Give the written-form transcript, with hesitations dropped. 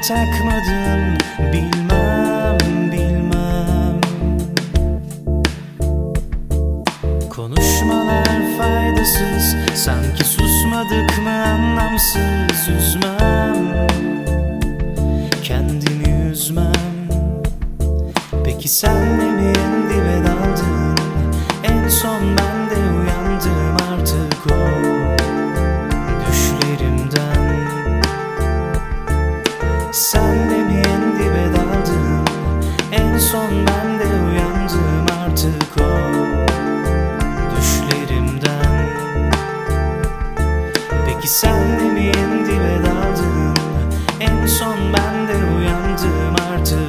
takmadın, bilmem bilmem. Konuşmalar faydasız, sanki susmadık mı anlamsız. Üzmem, kendimi üzmem. Peki sen de mi en dibe daldın? En son ben de uyandım artık o düşlerimden. Sen de mi en dibe daldın? En son ben de uyandım artık o düşlerimden. Peki sen de mi en dibe daldın? En son ben de uyandım artık